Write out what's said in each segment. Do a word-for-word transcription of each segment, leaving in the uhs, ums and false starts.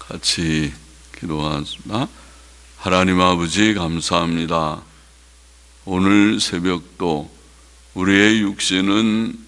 같이 기도하겠습니다. 하나님 아버지 감사합니다. 오늘 새벽도 우리의 육신은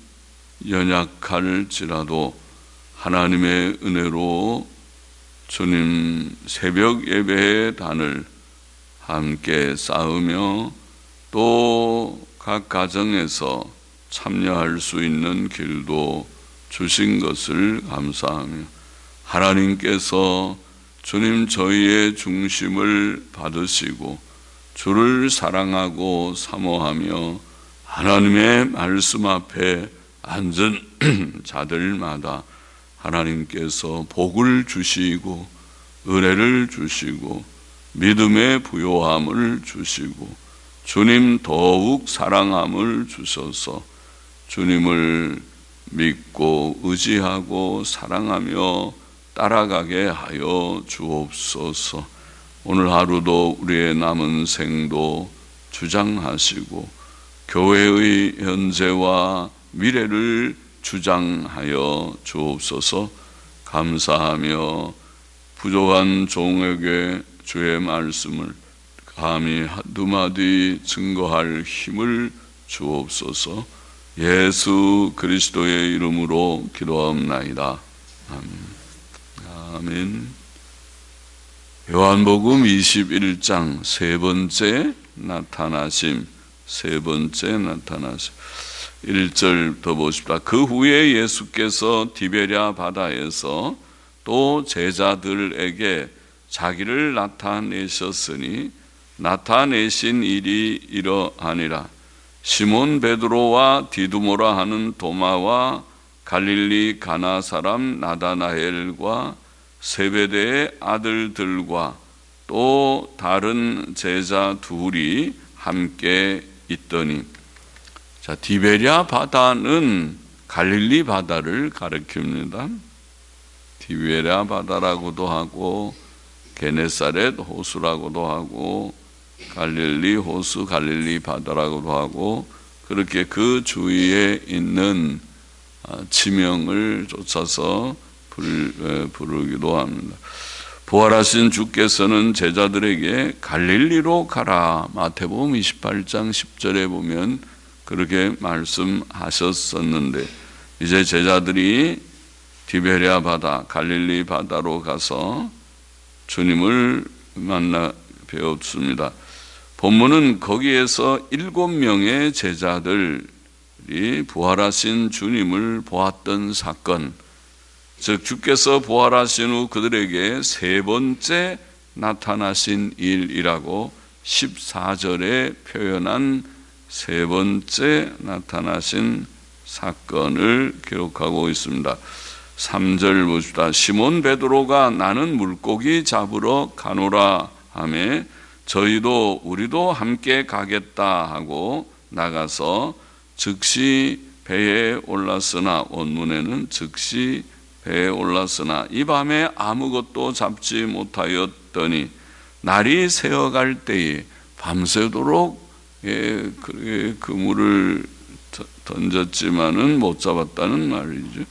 연약할지라도 하나님의 은혜로 주님 새벽 예배의 단을 함께 쌓으며 또 각 가정에서 참여할 수 있는 길도 주신 것을 감사하며 하나님께서 주님 저희의 중심을 받으시고 주를 사랑하고 사모하며 하나님의 말씀 앞에 앉은 자들마다 하나님께서 복을 주시고 은혜를 주시고 믿음의 부요함을 주시고 주님 더욱 사랑함을 주셔서 주님을 믿고 의지하고 사랑하며 따라가게 하여 주옵소서. 오늘 하루도 우리의 남은 생도 주장하시고 교회의 현재와 미래를 주장하여 주옵소서. 감사하며 부족한 종에게 주의 말씀을 감히 한두 마디 증거할 힘을 주옵소서. 예수 그리스도의 이름으로 기도하옵나이다. 아멘. 아멘. 요한복음 이십일 장 세 번째 나타나심, 세 번째 나타나심. 일 절 더 보십시다. 그 후에 예수께서 디베랴 바다에서 또 제자들에게 자기를 나타내셨으니 나타내신 일이 이러하니라. 시몬 베드로와 디두모라 하는 도마와 갈릴리 가나 사람 나다나엘과 세베대의 아들들과 또 다른 제자 둘이 함께 있더니, 자, 디베랴 바다는 갈릴리 바다를 가리킵니다. 디베랴 바다라고도 하고 게네사렛 호수라고도 하고 갈릴리 호수, 갈릴리 바다라고도 하고 그렇게 그 주위에 있는 지명을 쫓아서 부르기도 합니다. 부활하신 주께서는 제자들에게 갈릴리로 가라, 마태복음 이십팔 장 십 절에 보면 그렇게 말씀하셨었는데, 이제 제자들이 디베랴 바다, 갈릴리 바다로 가서 주님을 만나 배웠습니다. 본문은 거기에서 일곱 명의 제자들이 부활하신 주님을 보았던 사건, 즉 주께서 부활하신 후 그들에게 세 번째 나타나신 일이라고 십사 절에 표현한 세 번째 나타나신 사건을 기록하고 있습니다. 삼 절 보십시다. 시몬 베드로가 나는 물고기 잡으러 가노라 하매 저희도 우리도 함께 가겠다 하고 나가서 즉시 배에 올랐으나, 원문에는 즉시 배에 올랐으나 이 밤에 아무것도 잡지 못하였더니 날이 새어갈 때에 밤새도록 예, 그물을 던졌지만은 못 잡았다는 말이죠.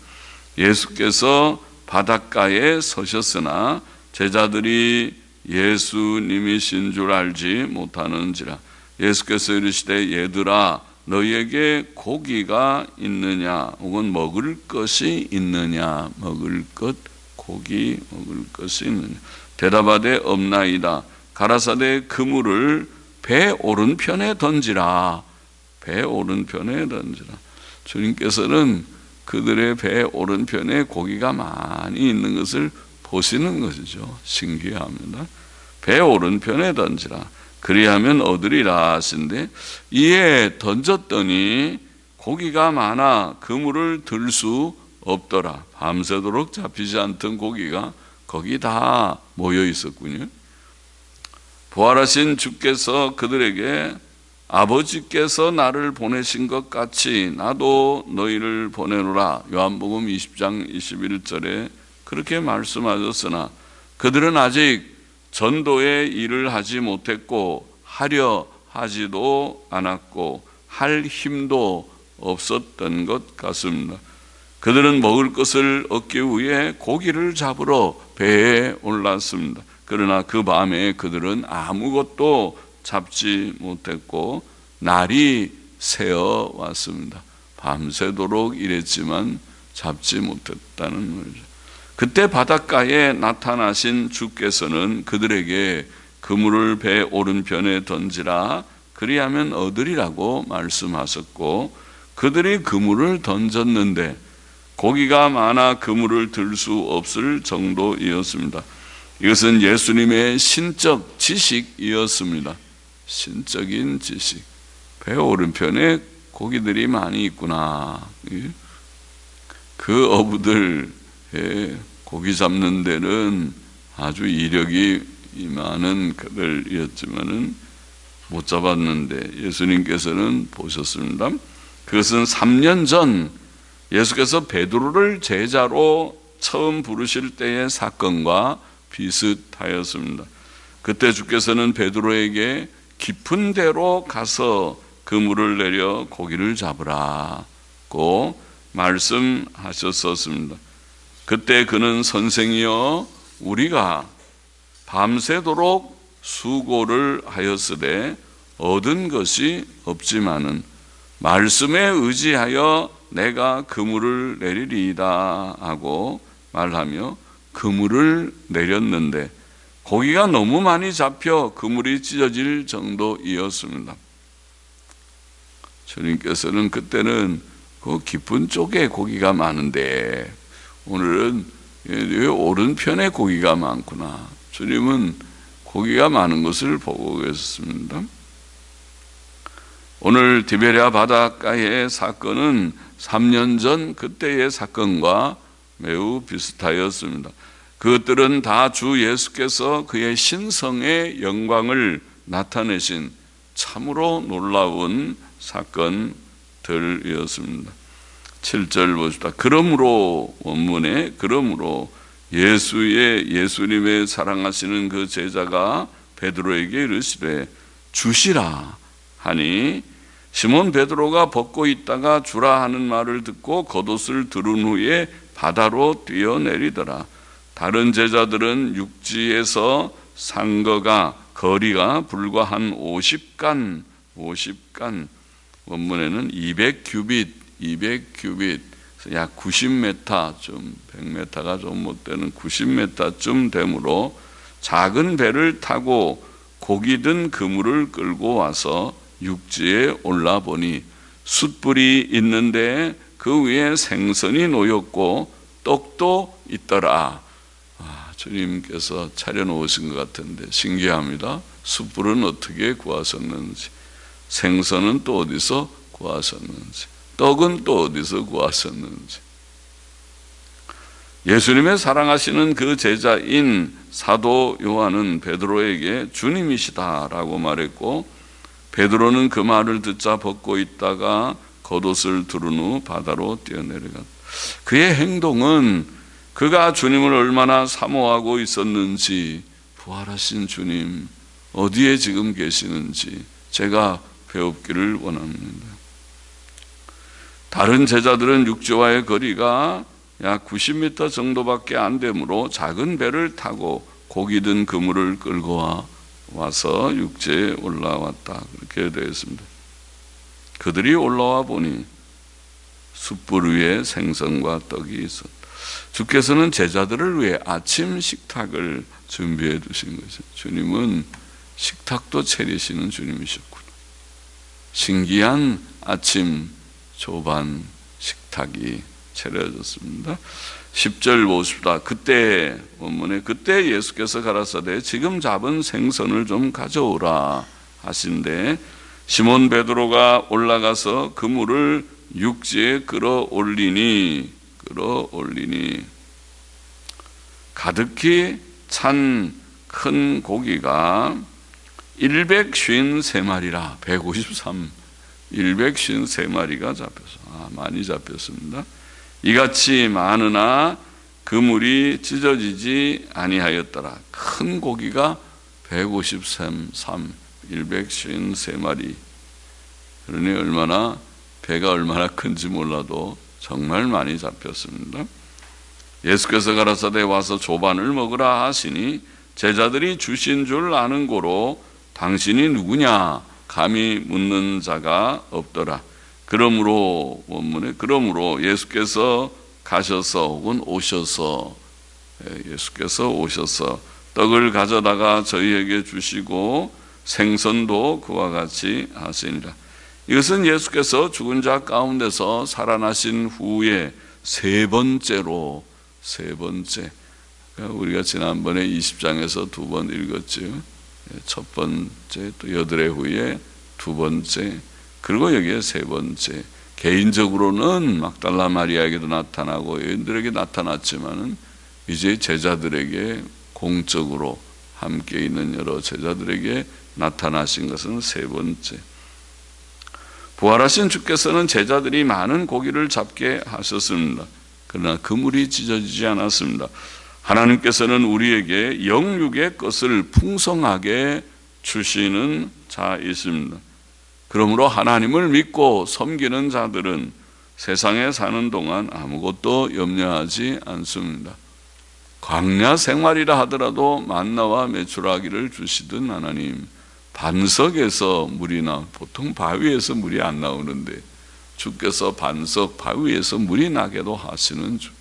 예수께서 바닷가에 서셨으나 제자들이 예수님이신 줄 알지 못하는지라. 예수께서 이르시되 얘들아 너희에게 고기가 있느냐, 혹은 먹을 것이 있느냐. 먹을 것, 고기 먹을 것이 있느냐. 대답하되 없나이다. 가라사대 그물을 배 오른편에 던지라. 배 오른편에 던지라. 주님께서는 그들의 배 오른편에 고기가 많이 있는 것을 보시는 것이죠. 신기합니다. 배 오른편에 던지라. 그리하면 얻으리라 하신데, 이에 던졌더니 고기가 많아 그물을 들 수 없더라. 밤새도록 잡히지 않던 고기가 거기 다 모여 있었군요. 부활하신 주께서 그들에게 아버지께서 나를 보내신 것 같이 나도 너희를 보내노라. 요한복음 이십 장 이십일 절에 그렇게 말씀하셨으나 그들은 아직 전도의 일을 하지 못했고 하려 하지도 않았고 할 힘도 없었던 것 같습니다. 그들은 먹을 것을 얻기 위해 고기를 잡으러 배에 올랐습니다. 그러나 그 밤에 그들은 아무것도 잡지 못했고 날이 새어 왔습니다. 밤새도록 일했지만 잡지 못했다는 거죠. 그때 바닷가에 나타나신 주께서는 그들에게 그물을 배 오른편에 던지라 그리하면 얻으리라고 말씀하셨고 그들이 그물을 던졌는데 고기가 많아 그물을 들 수 없을 정도이었습니다. 이것은 예수님의 신적 지식이었습니다. 신적인 지식. 배 오른편에 고기들이 많이 있구나. 그 어부들 고기 잡는 데는 아주 이력이 많은 그들이었지만은 못 잡았는데 예수님께서는 보셨습니다. 그것은 삼 년 전 예수께서 베드로를 제자로 처음 부르실 때의 사건과 비슷하였습니다. 그때 주께서는 베드로에게 깊은 데로 가서 그물을 내려 고기를 잡으라고 말씀하셨었습니다. 그때 그는 선생이여 우리가 밤새도록 수고를 하였으되 얻은 것이 없지만은 말씀에 의지하여 내가 그물을 내리리이다 하고 말하며 그물을 내렸는데 고기가 너무 많이 잡혀 그물이 찢어질 정도이었습니다. 주님께서는 그때는 그 깊은 쪽에 고기가 많은데 오늘은 왜 오른편에 고기가 많구나. 주님은 고기가 많은 것을 보고 계셨습니다. 오늘 디베랴 바닷가의 사건은 삼 년 전 그때의 사건과 매우 비슷하였습니다. 그것들은 다 주 예수께서 그의 신성의 영광을 나타내신 참으로 놀라운 사건들이었습니다. 칠 절 보십시다. 그러므로 원문에 그러므로 예수의 예수님의 사랑하시는 그 제자가 베드로에게 이르시되 주시라 하니 시몬 베드로가 벗고 있다가 주라 하는 말을 듣고 겉옷을 두른 후에 바다로 뛰어내리더라. 다른 제자들은 육지에서 산 거가 거리가 불과 한 오십 간, 오십 간, 원문에는 이백 규빗, 이백 규빗, 약 구십 미터쯤, 백 미터가 좀 못 되는 구십 미터쯤 되므로 작은 배를 타고 고기 든 그물을 끌고 와서 육지에 올라보니 숯불이 있는데 그 위에 생선이 놓였고 떡도 있더라. 아, 주님께서 차려놓으신 것 같은데 신기합니다. 숯불은 어떻게 구하셨는지, 생선은 또 어디서 구하셨는지, 떡은 또 어디서 구하셨는지. 예수님의 사랑하시는 그 제자인 사도 요한은 베드로에게 주님이시다라고 말했고 베드로는 그 말을 듣자 벗고 있다가 겉옷을 두른 후 바다로 뛰어내려갔다. 그의 행동은 그가 주님을 얼마나 사모하고 있었는지, 부활하신 주님 어디에 지금 계시는지 제가 배웁기를 원합니다. 다른 제자들은 육지와의 거리가 약 구십 미터 정도밖에 안 되므로 작은 배를 타고 고기 든 그물을 끌고 와 와서 육지에 올라왔다. 그렇게 되어 있습니다. 그들이 올라와 보니 숯불 위에 생선과 떡이 있었다. 주께서는 제자들을 위해 아침 식탁을 준비해 두신 거죠. 주님은 식탁도 차리시는 주님이셨구나. 신기한 아침 조반 식탁이 차려졌습니다. 십 절 보십시다. 그때 원문에 그때 예수께서 가라사대 지금 잡은 생선을 좀 가져오라 하신데 시몬 베드로가 올라가서 그물을 육지에 끌어올리니 끌어올리니 가득히 찬 큰 고기가 백오십삼 마리라 백오십삼 백오십삼 마리가 잡혀서 아, 많이 잡혔습니다. 이같이 많으나 그물이 찢어지지 아니하였더라. 큰 고기가 백오십삼, 백오십삼 마리. 그러니 얼마나 배가 얼마나 큰지 몰라도 정말 많이 잡혔습니다. 예수께서 가라사대 와서 조반을 먹으라 하시니 제자들이 주신 줄 아는 고로 당신이 누구냐 감히 묻는 자가 없더라. 그러므로 원문에 그러므로 예수께서 가셔서 혹은 오셔서 예수께서 오셔서 떡을 가져다가 저희에게 주시고 생선도 그와 같이 하시니라. 이것은 예수께서 죽은 자 가운데서 살아나신 후에 세 번째로 세 번째 우리가 지난번에 이십 장에서 두 번 읽었죠. 첫 번째 또 여드레 후에 두 번째 그리고 여기에 세 번째. 개인적으로는 막달라 마리아에게도 나타나고 여인들에게 나타났지만은 이제 제자들에게 공적으로 함께 있는 여러 제자들에게 나타나신 것은 세 번째. 부활하신 주께서는 제자들이 많은 고기를 잡게 하셨습니다. 그러나 그물이 찢어지지 않았습니다. 하나님께서는 우리에게 영육의 것을 풍성하게 주시는 자이십니다. 그러므로 하나님을 믿고 섬기는 자들은 세상에 사는 동안 아무것도 염려하지 않습니다. 광야 생활이라 하더라도 만나와 메추라기를 주시던 하나님, 반석에서 물이 나 보통 바위에서 물이 안 나오는데 주께서 반석 바위에서 물이 나게도 하시는 주.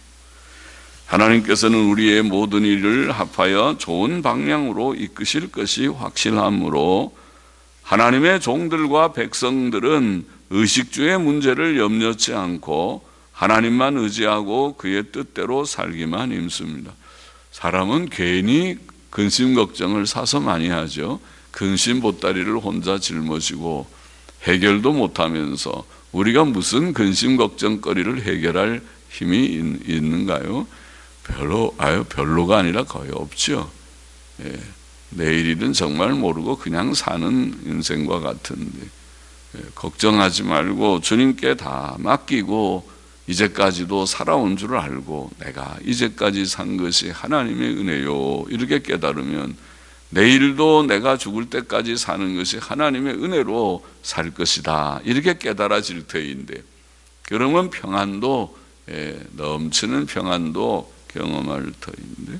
하나님께서는 우리의 모든 일을 합하여 좋은 방향으로 이끄실 것이 확실하므로 하나님의 종들과 백성들은 의식주의 문제를 염려치 않고 하나님만 의지하고 그의 뜻대로 살기만 힘씁니다. 사람은 괜히 근심 걱정을 사서 많이 하죠. 근심 보따리를 혼자 짊어지고 해결도 못하면서 우리가 무슨 근심 걱정거리를 해결할 힘이 있는가요? 별로, 아유, 별로가 아니라 거의 없죠. 예, 내일일은 정말 모르고 그냥 사는 인생과 같은데 예, 걱정하지 말고 주님께 다 맡기고 이제까지도 살아온 줄 알고 내가 이제까지 산 것이 하나님의 은혜요 이렇게 깨달으면 내일도 내가 죽을 때까지 사는 것이 하나님의 은혜로 살 것이다 이렇게 깨달아질 터인데 그러면 평안도 예, 넘치는 평안도 경험할 터인데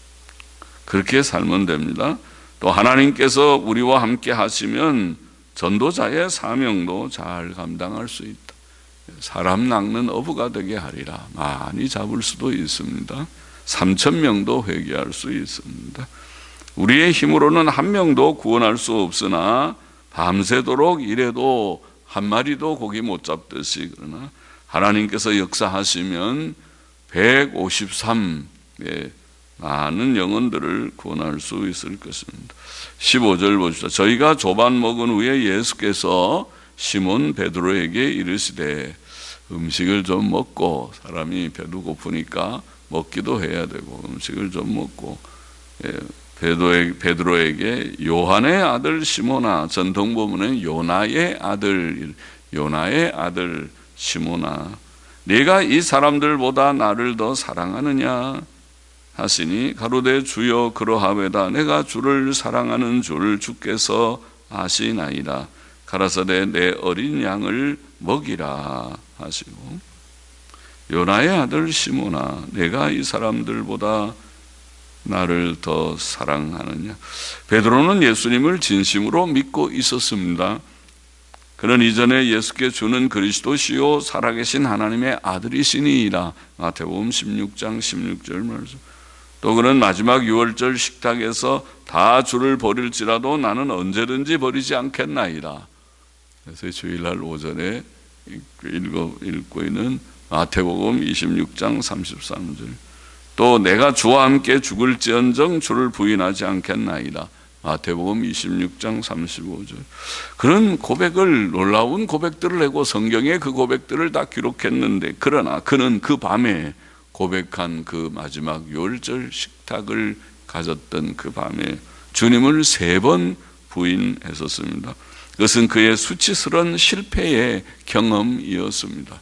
그렇게 살면 됩니다. 또 하나님께서 우리와 함께 하시면 전도자의 사명도 잘 감당할 수 있다. 사람 낚는 어부가 되게 하리라. 많이 잡을 수도 있습니다. 삼천 명도 회개할 수 있습니다. 우리의 힘으로는 한 명도 구원할 수 없으나 밤새도록 일해도 한 마리도 고기 못 잡듯이 그러나 하나님께서 역사하시면 백오십삼 예, 많은 영혼들을 구원할 수 있을 것입니다. 십오 절 보십시오. 저희가 조반 먹은 후에 예수께서 시몬 베드로에게 이르시되 음식을 좀 먹고 사람이 배도 고프니까 먹기도 해야 되고 음식을 좀 먹고 예, 베드로에게, 베드로에게 요한의 아들 시몬아 전통본문은 요나의 아들 요나의 아들 시몬아 네가 이 사람들보다 나를 더 사랑하느냐 하시니 가로되 주여 그러하외다 내가 주를 사랑하는 줄 주께서 아시나이다. 가라사대 내 어린 양을 먹이라 하시고 요나의 아들 시몬아 내가 이 사람들보다 나를 더 사랑하느냐. 베드로는 예수님을 진심으로 믿고 있었습니다. 그는 이전에 예수께 주는 그리스도시요 살아계신 하나님의 아들이시니이다. 마태복음 십육 장 십육 절 말씀. 또 그는 마지막 유월절 식탁에서 다 주를 버릴지라도 나는 언제든지 버리지 않겠나이다. 그래서 주일날 오전에 읽고, 읽고 있는 마태복음 이십육 장 삼십삼 절. 또 내가 주와 함께 죽을지언정 주를 부인하지 않겠나이다. 마태복음 이십육 장 삼십오 절. 그런 고백을 놀라운 고백들을 하고 성경에 그 고백들을 다 기록했는데 그러나 그는 그 밤에 고백한 그 마지막 유월절 식탁을 가졌던 그 밤에 주님을 세 번 부인했었습니다. 그것은 그의 수치스러운 실패의 경험이었습니다.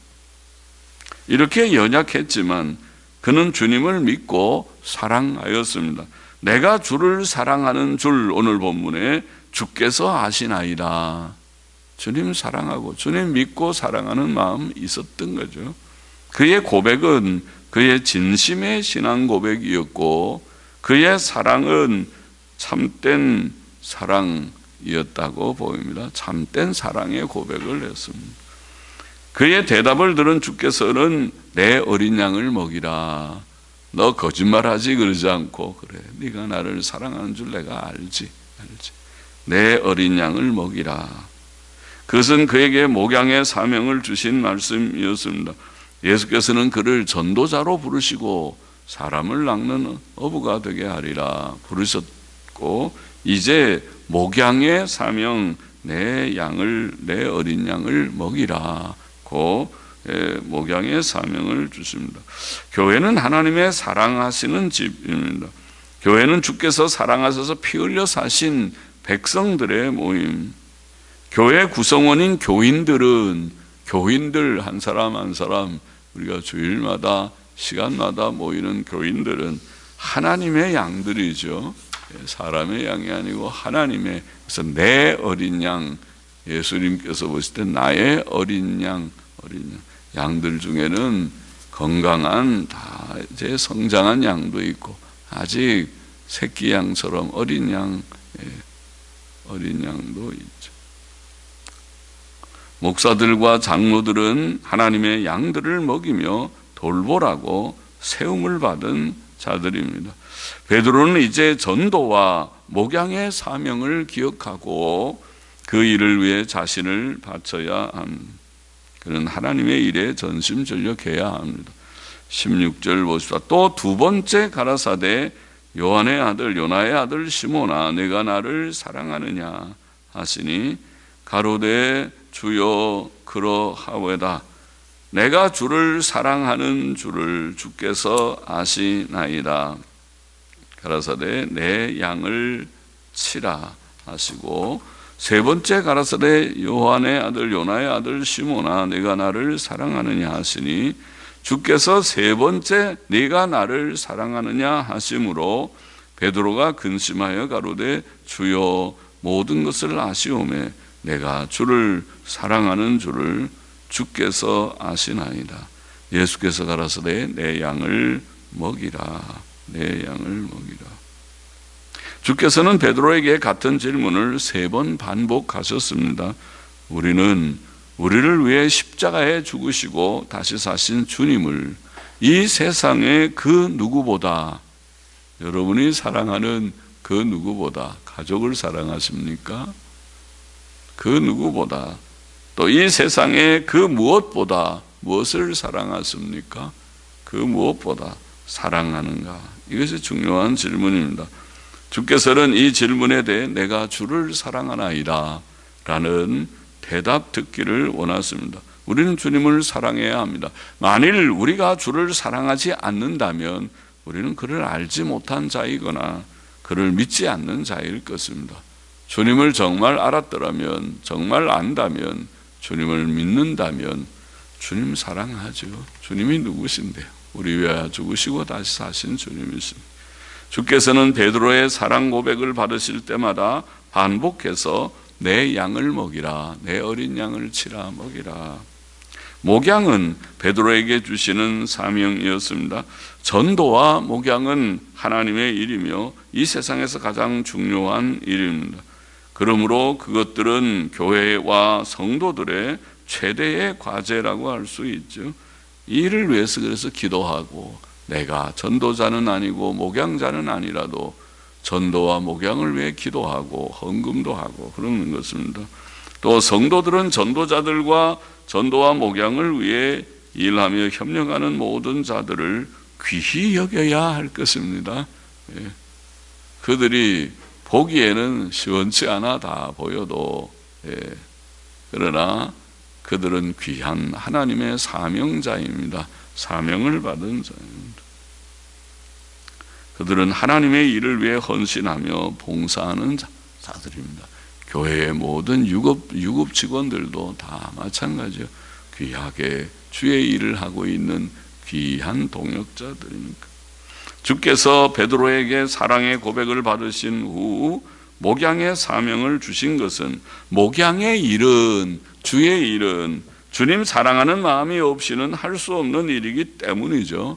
이렇게 연약했지만 그는 주님을 믿고 사랑하였습니다. 내가 주를 사랑하는 줄 오늘 본문에 주께서 아시나이다. 주님 사랑하고 주님 믿고 사랑하는 마음이 있었던 거죠. 그의 고백은 그의 진심의 신앙 고백이었고 그의 사랑은 참된 사랑이었다고 보입니다. 참된 사랑의 고백을 했습니다. 그의 대답을 들은 주께서는 내 어린 양을 먹이라. 너 거짓말하지 그러지 않고 그래. 네가 나를 사랑하는 줄 내가 알지. 알지. 내 어린 양을 먹이라. 그것은 그에게 목양의 사명을 주신 말씀이었습니다. 예수께서는 그를 전도자로 부르시고 사람을 낚는 어부가 되게 하리라 부르셨고 이제 목양의 사명 내 양을 내 어린 양을 먹이라고 목양의 사명을 주십니다. 교회는 하나님의 사랑하시는 집입니다. 교회는 주께서 사랑하셔서 피 흘려 사신 백성들의 모임. 교회 구성원인 교인들은 교인들 한 사람 한 사람 우리가 주일마다 시간마다 모이는 교인들은 하나님의 양들이죠. 사람의 양이 아니고 하나님의. 그래서 내 어린 양, 예수님께서 보실 때 나의 어린 양, 어린 양. 양들 중에는 건강한 다 이제 성장한 양도 있고 아직 새끼 양처럼 어린 양, 어린 양도 있죠. 목사들과 장로들은 하나님의 양들을 먹이며 돌보라고 세움을 받은 자들입니다. 베드로는 이제 전도와 목양의 사명을 기억하고 그 일을 위해 자신을 바쳐야 합니다. 그는 하나님의 일에 전심전력해야 합니다. 십육 절 보십시오. 또 두 번째 가라사대 요한의 아들 요나의 아들 시몬아 내가 나를 사랑하느냐 하시니 가로되 주여 그러하오다. 내가 주를 사랑하는 줄을 주께서 아시나이다. 가라사대 내 양을 치라 하시고 세 번째 가라사대 요한의 아들 요나의 아들 시몬아 내가 나를 사랑하느냐 하시니 주께서 세 번째 네가 나를 사랑하느냐 하심으로 베드로가 근심하여 가로되 주여 모든 것을 아시오매 내가 주를 사랑하는 줄을 주께서 아시나이다. 예수께서 가라사대 내 양을 먹이라. 내 양을 먹이라. 주께서는 베드로에게 같은 질문을 세 번 반복하셨습니다. 우리는 우리를 위해 십자가에 죽으시고 다시 사신 주님을 이 세상의 그 누구보다 여러분이 사랑하는 그 누구보다 가족을 사랑하십니까? 그 누구보다 또 이 세상의 그 무엇보다 무엇을 사랑하십니까? 그 무엇보다 사랑하는가? 이것이 중요한 질문입니다. 주께서는 이 질문에 대해 내가 주를 사랑하나이다 라는 대답 듣기를 원하십니다. 우리는 주님을 사랑해야 합니다. 만일 우리가 주를 사랑하지 않는다면 우리는 그를 알지 못한 자이거나 그를 믿지 않는 자일 것입니다. 주님을 정말 알았더라면, 정말 안다면, 주님을 믿는다면 주님 사랑하죠. 주님이 누구신데요? 우리 위하여 죽으시고 다시 사신 주님이십니다. 주께서는 베드로의 사랑 고백을 받으실 때마다 반복해서 내 양을 먹이라, 내 어린 양을 치라 먹이라. 목양은 베드로에게 주시는 사명이었습니다. 전도와 목양은 하나님의 일이며 이 세상에서 가장 중요한 일입니다. 그러므로 그것들은 교회와 성도들의 최대의 과제라고 할 수 있죠. 이 일을 위해서 그래서 기도하고 내가 전도자는 아니고 목양자는 아니라도 전도와 목양을 위해 기도하고 헌금도 하고 그러는 것입니다. 또 성도들은 전도자들과 전도와 목양을 위해 일하며 협력하는 모든 자들을 귀히 여겨야 할 것입니다. 예. 그들이 보기에는 시원치 않아 다 보여도 예. 그러나 그들은 귀한 하나님의 사명자입니다. 사명을 받은 자입니다. 그들은 하나님의 일을 위해 헌신하며 봉사하는 자들입니다. 교회의 모든 유급, 유급 직원들도 다 마찬가지요. 귀하게 주의 일을 하고 있는 귀한 동역자들입니다. 주께서 베드로에게 사랑의 고백을 받으신 후 목양의 사명을 주신 것은 목양의 일은 주의 일은 주님 사랑하는 마음이 없이는 할 수 없는 일이기 때문이죠.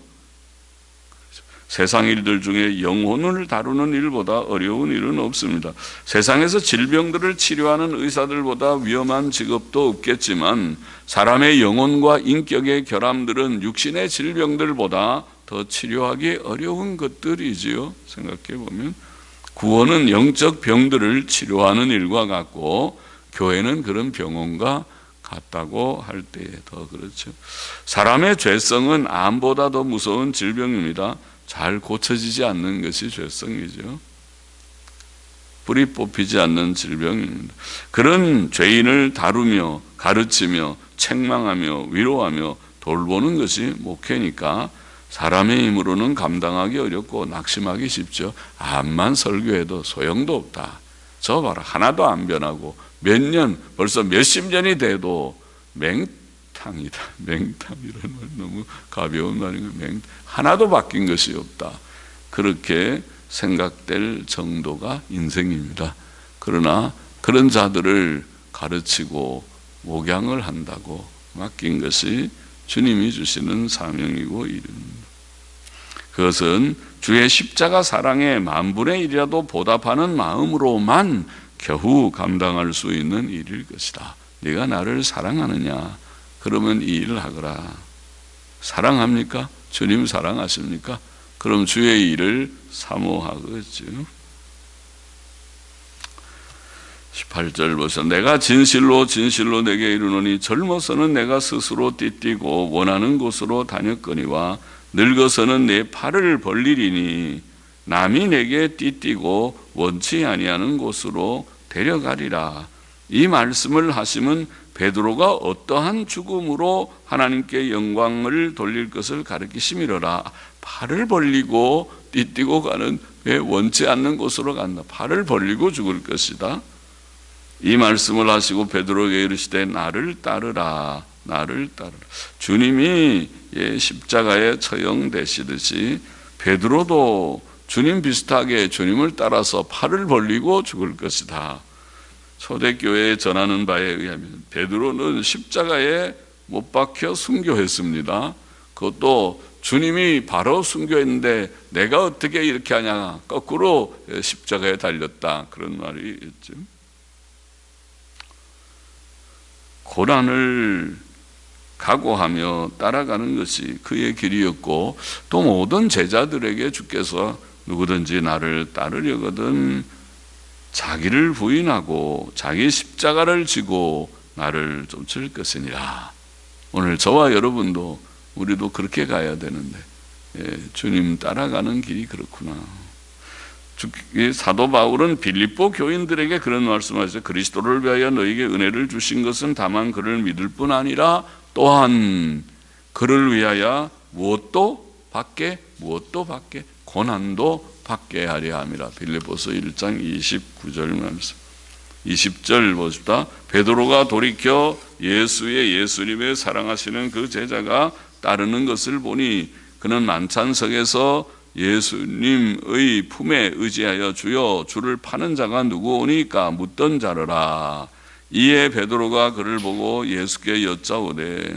세상 일들 중에 영혼을 다루는 일보다 어려운 일은 없습니다. 세상에서 질병들을 치료하는 의사들보다 위험한 직업도 없겠지만 사람의 영혼과 인격의 결함들은 육신의 질병들보다 더 치료하기 어려운 것들이지요. 생각해 보면 구원은 영적 병들을 치료하는 일과 같고 교회는 그런 병원과 같다고 할 때에 더 그렇죠. 사람의 죄성은 암보다 더 무서운 질병입니다. 잘 고쳐지지 않는 것이 죄성이죠. 뿌리 뽑히지 않는 질병입니다. 그런 죄인을 다루며 가르치며 책망하며 위로하며 돌보는 것이 목회니까 사람의 힘으로는 감당하기 어렵고 낙심하기 쉽죠. 암만 설교해도 소용도 없다. 저 봐라, 하나도 안 변하고 몇 년, 벌써 몇십 년이 돼도 맹탕이다. 맹탕이라는 말 너무 가벼운 말인가. 맹 하나도 바뀐 것이 없다. 그렇게 생각될 정도가 인생입니다. 그러나 그런 자들을 가르치고 목양을 한다고 맡긴 것이 주님이 주시는 사명이고 일입니다. 그것은 주의 십자가 사랑에 만분의 일이라도 보답하는 마음으로만 겨우 감당할 수 있는 일일 것이다. 네가 나를 사랑하느냐? 그러면 이 일을 하거라. 사랑합니까? 주님 사랑하십니까? 그럼 주의 일을 사모하겠죠. 십팔 절 보세요. 내가 진실로 진실로 내게 이르노니 젊어서는 내가 스스로 띠띠고 원하는 곳으로 다녔거니와 늙어서는 내 팔을 벌리리니 남이 내게 띠띠고 원치 아니하는 곳으로 데려가리라. 이 말씀을 하시면 베드로가 어떠한 죽음으로 하나님께 영광을 돌릴 것을 가르치심이로라. 팔을 벌리고 띠띠고 가는, 왜 원치 않는 곳으로 간다. 팔을 벌리고 죽을 것이다. 이 말씀을 하시고 베드로에게 이르시되 나를 따르라. 나를 따르라. 주님이 십자가에 처형되시듯이 베드로도 주님 비슷하게 주님을 따라서 팔을 벌리고 죽을 것이다. 초대교회에 전하는 바에 의하면 베드로는 십자가에 못 박혀 순교했습니다. 그것도 주님이 바로 순교했는데 내가 어떻게 이렇게 하냐, 거꾸로 십자가에 달렸다, 그런 말이 있죠. 고난을 각오하며 따라가는 것이 그의 길이었고, 또 모든 제자들에게 주께서 누구든지 나를 따르려거든 자기를 부인하고 자기 십자가를 지고 나를 쫓을 것이니라. 오늘 저와 여러분도 우리도 그렇게 가야 되는데, 예, 주님 따라가는 길이 그렇구나. 사도 바울은 빌립보 교인들에게 그런 말씀하셨어요. 그리스도를 위하여 너에게 은혜를 주신 것은 다만 그를 믿을 뿐 아니라 또한 그를 위하여 무엇도 받게 무엇도 받게 고난도 받게 하려 함이라. 빌립보서 일 장 이십구 절 말씀. 이십 절 보십시다. 베드로가 돌이켜 예수의 예수님의 사랑하시는 그 제자가 따르는 것을 보니 그는 만찬석에서 예수님의 품에 의지하여 주여 주를 파는 자가 누구오니까 묻던 자르라. 이에 베드로가 그를 보고 예수께 여짜오되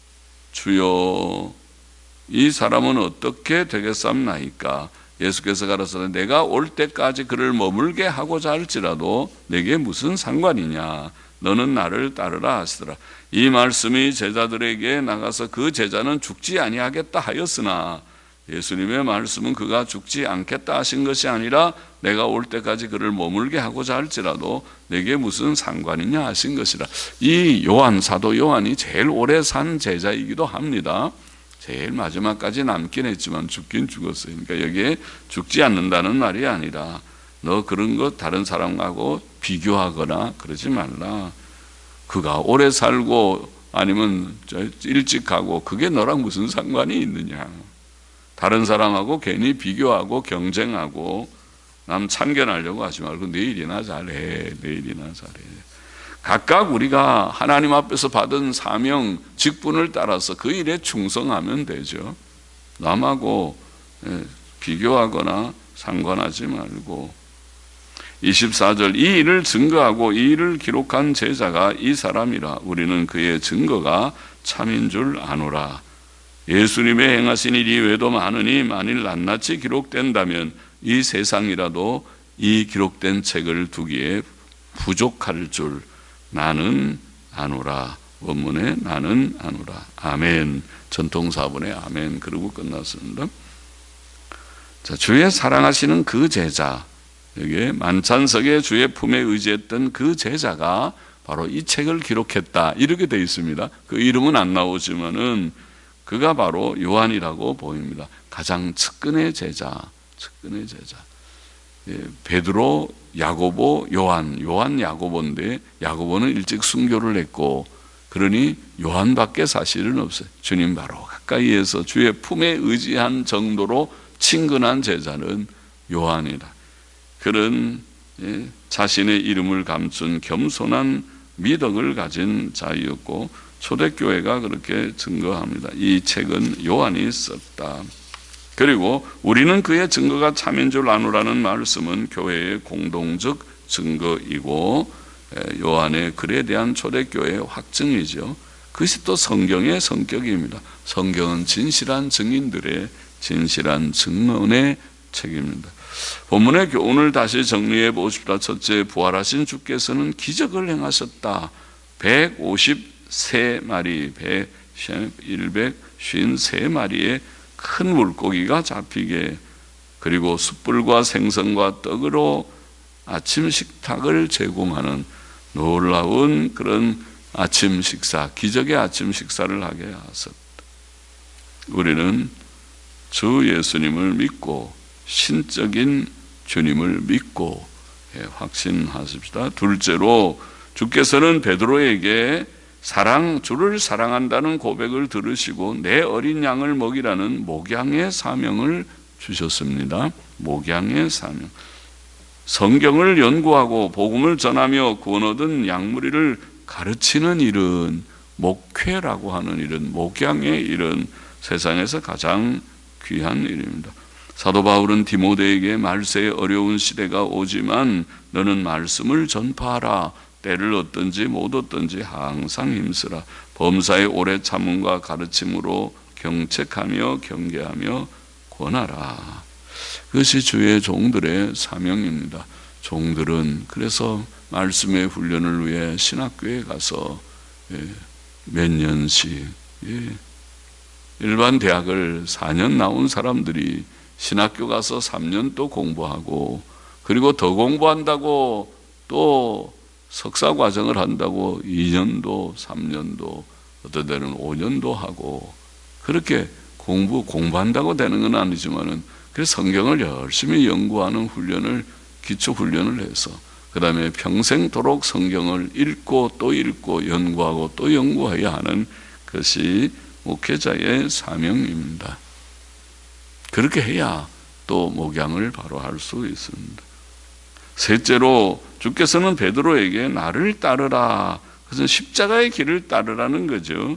주여 이 사람은 어떻게 되겠삼나이까? 예수께서 가라사대 내가 올 때까지 그를 머물게 하고자 할지라도 내게 무슨 상관이냐? 너는 나를 따르라 하시더라. 이 말씀이 제자들에게 나가서 그 제자는 죽지 아니하겠다 하였으나 예수님의 말씀은 그가 죽지 않겠다 하신 것이 아니라 내가 올 때까지 그를 머물게 하고자 할지라도 내게 무슨 상관이냐 하신 것이라. 이 요한, 사도 요한이 제일 오래 산 제자이기도 합니다. 제일 마지막까지 남긴 했지만 죽긴 죽었어요. 그러니까 여기에 죽지 않는다는 말이 아니라 너 그런 거 다른 사람하고 비교하거나 그러지 말라. 그가 오래 살고 아니면 일찍 가고 그게 너랑 무슨 상관이 있느냐. 다른 사람하고 괜히 비교하고 경쟁하고 남 참견하려고 하지 말고 내일이나 잘해, 내일이나 잘해. 각각 우리가 하나님 앞에서 받은 사명, 직분을 따라서 그 일에 충성하면 되죠. 남하고 비교하거나 상관하지 말고. 이십사 절 이 일을 증거하고 이 일을 기록한 제자가 이 사람이라. 우리는 그의 증거가 참인 줄 아노라. 예수님의 행하신 일이 외도 많으니 만일 낱낱이 기록된다면 이 세상이라도 이 기록된 책을 두기에 부족할 줄 나는 아노라. 원문에 나는 아노라. 아멘. 전통사본에 아멘. 그러고 끝났습니다. 자, 주의 사랑하시는 그 제자, 여기에 만찬석에 주의 품에 의지했던 그 제자가 바로 이 책을 기록했다, 이렇게 되어 있습니다. 그 이름은 안 나오지만은 그가 바로 요한이라고 보입니다. 가장 측근의 제자, 측근의 제자. 예, 베드로, 야고보, 요한, 요한 야고보인데 야고보는 일찍 순교를 했고, 그러니 요한밖에 사실은 없어요. 주님 바로 가까이에서 주의 품에 의지한 정도로 친근한 제자는 요한이다. 그런 예, 자신의 이름을 감춘 겸손한 미덕을 가진 자였고, 초대교회가 그렇게 증거합니다. 이 책은 요한이 썼다. 그리고 우리는 그의 증거가 참인 줄 아노라는 말씀은 교회의 공동적 증거이고 요한의 글에 대한 초대교회의 확증이죠. 그것이 또 성경의 성격입니다. 성경은 진실한 증인들의 진실한 증언의 책입니다. 본문의 교훈을 다시 정리해 보십시다. 첫째, 부활하신 주께서는 기적을 행하셨다. 백오십삼 마리, 백오십삼 마리의 큰 물고기가 잡히게, 그리고 숯불과 생선과 떡으로 아침 식탁을 제공하는 놀라운 그런 아침 식사, 기적의 아침 식사를 하게 하셨다. 우리는 주 예수님을 믿고 신적인 주님을 믿고 확신하십시다. 둘째로, 주께서는 베드로에게 사랑, 주를 사랑한다는 고백을 들으시고 내 어린 양을 먹이라는 목양의 사명을 주셨습니다. 목양의 사명. 성경을 연구하고 복음을 전하며 구원 얻은 양무리를 가르치는 일은, 목회라고 하는 일은, 목양의 일은 세상에서 가장 귀한 일입니다. 사도 바울은 디모데에게 말세에 어려운 시대가 오지만 너는 말씀을 전파하라. 때를 얻든지 못 얻든지 항상 힘쓰라. 범사의 오래 참음과 가르침으로 경책하며 경계하며 권하라. 그것이 주의 종들의 사명입니다. 종들은 그래서 말씀의 훈련을 위해 신학교에 가서 몇 년씩, 일반 대학을 사 년 나온 사람들이 신학교 가서 삼 년 또 공부하고, 그리고 더 공부한다고 또 석사 과정을 한다고 이 년도, 삼 년도, 어떤 때는 오 년도 하고, 그렇게 공부, 공부한다고 되는 건 아니지만은, 그래서 성경을 열심히 연구하는 훈련을, 기초 훈련을 해서, 그 다음에 평생도록 성경을 읽고 또 읽고 연구하고 또 연구해야 하는 것이 목회자의 사명입니다. 그렇게 해야 또 목양을 바로 할 수 있습니다. 셋째로, 주께서는 베드로에게 나를 따르라. 그것은 십자가의 길을 따르라는 거죠.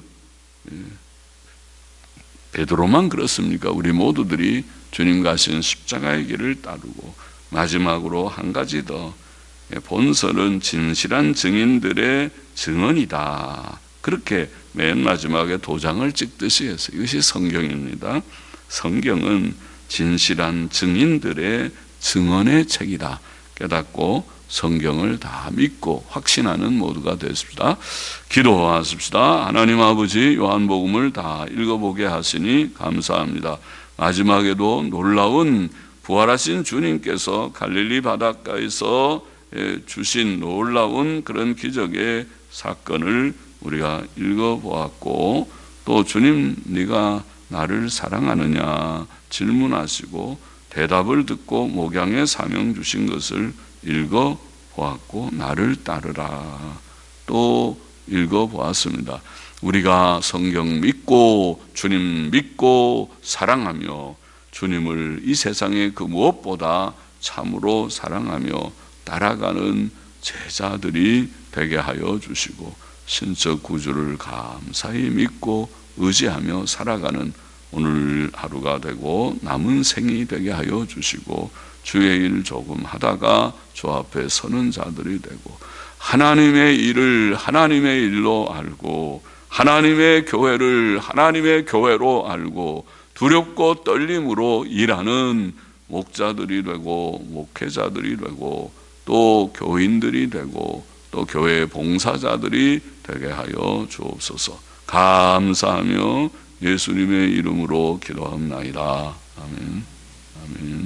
베드로만 그렇습니까? 우리 모두들이 주님과 하신 십자가의 길을 따르고, 마지막으로 한 가지 더, 본설은 진실한 증인들의 증언이다. 그렇게 맨 마지막에 도장을 찍듯이 해서, 이것이 성경입니다. 성경은 진실한 증인들의 증언의 책이다 깨닫고 성경을 다 믿고 확신하는 모두가 되십시다. 기도하십시다. 하나님 아버지, 요한복음을 다 읽어보게 하시니 감사합니다. 마지막에도 놀라운 부활하신 주님께서 갈릴리 바닷가에서 주신 놀라운 그런 기적의 사건을 우리가 읽어보았고, 또 주님, 네가 나를 사랑하느냐 질문하시고 대답을 듣고 목양의 사명 주신 것을 읽어보았고, 나를 따르라 또 읽어보았습니다. 우리가 성경 믿고 주님 믿고 사랑하며 주님을 이 세상의 그 무엇보다 참으로 사랑하며 따라가는 제자들이 되게 하여 주시고, 신적 구주를 감사히 믿고 의지하며 살아가는 오늘 하루가 되고 남은 생이 되게 하여 주시고, 주의 일 조금 하다가 주 앞에 서는 자들이 되고, 하나님의 일을 하나님의 일로 알고, 하나님의 교회를 하나님의 교회로 알고, 두렵고 떨림으로 일하는 목자들이 되고 목회자들이 되고 또 교인들이 되고 또 교회 봉사자들이 되게 하여 주옵소서. 감사하며 예수님의 이름으로 기도합나이다. 아멘. 아멘.